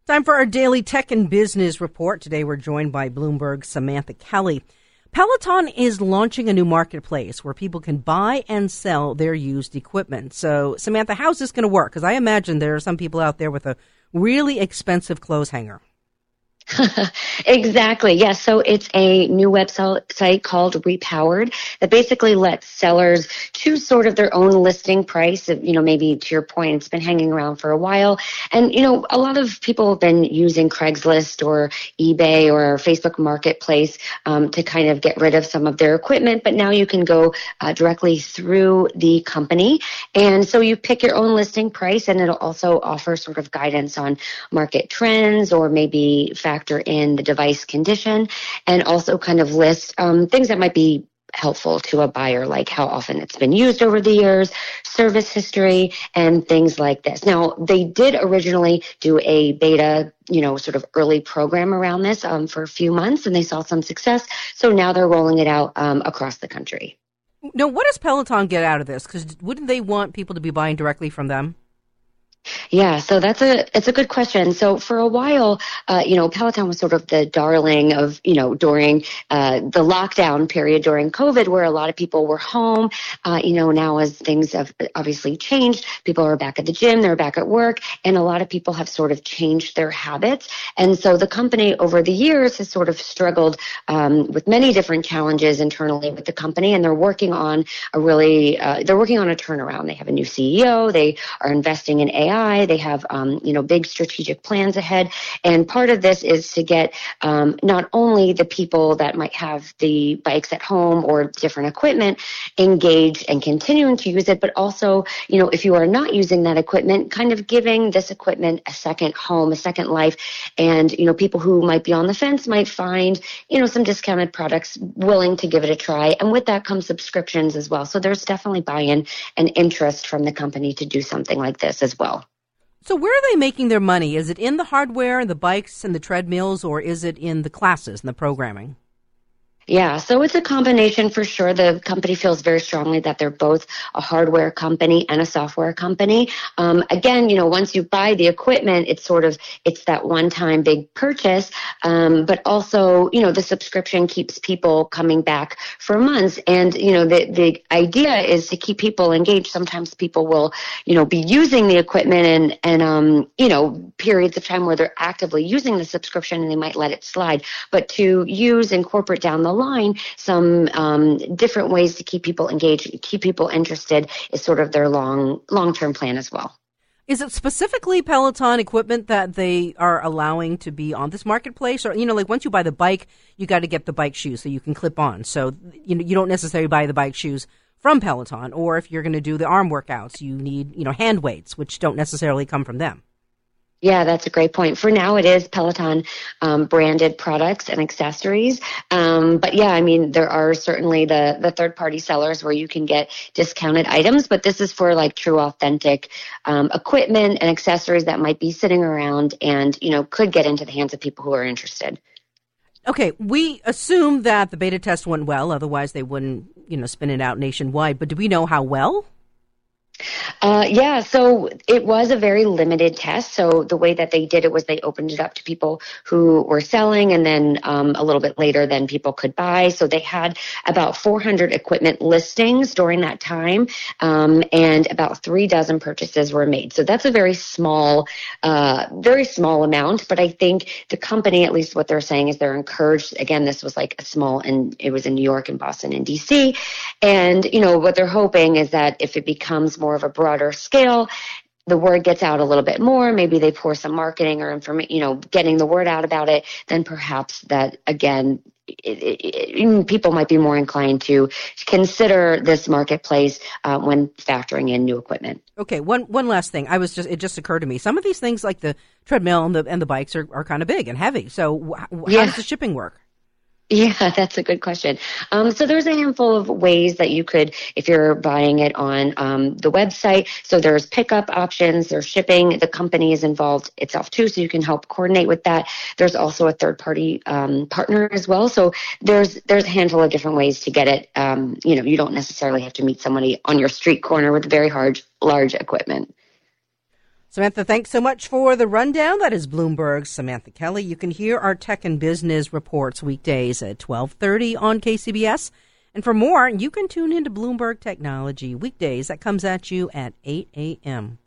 Time for our daily tech and business report. Today we're joined by Bloomberg's Samantha Kelly. Peloton is launching a new marketplace where people can buy and sell their used equipment. So, Samantha, how's this going to work? Because I imagine there are some people out there with a really expensive clothes hanger. Exactly. Yes. So it's a new website called Repowered that basically lets sellers choose sort of their own listing price. Maybe to your point, it's been hanging around for a while. And, a lot of people have been using Craigslist or eBay or Facebook Marketplace to kind of get rid of some of their equipment. But now you can go directly through the company. And so you pick your own listing price, and it'll also offer sort of guidance on market trends or maybe factor in the device condition, and also kind of list things that might be helpful to a buyer, like how often it's been used over the years, service history, and things like this. Now, they did originally do a beta, sort of early program around this for a few months, and they saw some success. So now they're rolling it out across the country. Now, what does Peloton get out of this? Because wouldn't they want people to be buying directly from them? Yeah, so it's a good question. So for a while, Peloton was sort of the darling of, during the lockdown period during COVID, where a lot of people were home. Now as things have obviously changed, people are back at the gym, they're back at work, and a lot of people have sort of changed their habits. And so the company over the years has sort of struggled with many different challenges internally with the company, and they're working on a turnaround. They have a new CEO, they are investing in AI. They have, big strategic plans ahead. And part of this is to get not only the people that might have the bikes at home or different equipment engaged and continuing to use it, but also, if you are not using that equipment, kind of giving this equipment a second home, a second life. And, people who might be on the fence might find, some discounted products willing to give it a try. And with that comes subscriptions as well. So there's definitely buy-in and interest from the company to do something like this as well. So where are they making their money? Is it in the hardware and the bikes and the treadmills, or is it in the classes and the programming? Yeah, so it's a combination for sure. The company feels very strongly that they're both a hardware company and a software company. Again, once you buy the equipment, it's that one-time big purchase. But also, the subscription keeps people coming back for months. And, the idea is to keep people engaged. Sometimes people will, be using the equipment and periods of time where they're actively using the subscription and they might let it slide. But to use and incorporate down the line some different ways to keep people engaged, keep people interested is sort of their long-term plan as well. Is it specifically Peloton equipment that they are allowing to be on this marketplace? Or, like once you buy the bike, you got to get the bike shoes so you can clip on. So, you don't necessarily buy the bike shoes from Peloton. Or if you're going to do the arm workouts, you need, hand weights, which don't necessarily come from them. Yeah, that's a great point. For now, it is Peloton branded products and accessories. But yeah, there are certainly the third-party sellers where you can get discounted items, but this is for like true authentic equipment and accessories that might be sitting around and, could get into the hands of people who are interested. Okay, we assume that the beta test went well, otherwise they wouldn't, spin it out nationwide. But do we know how well? Yeah, so it was a very limited test. So the way that they did it was they opened it up to people who were selling, and then a little bit later, then people could buy. So they had about 400 equipment listings during that time, and about 36 purchases were made. So that's a very small amount. But I think the company, at least what they're saying, is they're encouraged. Again, this was like it was in New York and Boston and DC. And, what they're hoping is that if it becomes more of a broader scale, the word gets out a little bit more, maybe they pour some marketing or information, getting the word out about it, then perhaps that, again, people might be more inclined to consider this marketplace when factoring in new equipment. Okay, one last thing. It just occurred to me. Some of these things, like the treadmill and the bikes, are kind of big and heavy. So how does the shipping work? Yeah, that's a good question. So there's a handful of ways that you could, if you're buying it on the website. So there's pickup options, there's shipping. The company is involved itself too, so you can help coordinate with that. There's also a third-party partner as well. So there's a handful of different ways to get it. You don't necessarily have to meet somebody on your street corner with very large equipment. Samantha, thanks so much for the rundown. That is Bloomberg's Samantha Kelly. You can hear our tech and business reports weekdays at 12:30 on KCBS. And for more, you can tune into Bloomberg Technology weekdays. That comes at you at 8 a.m.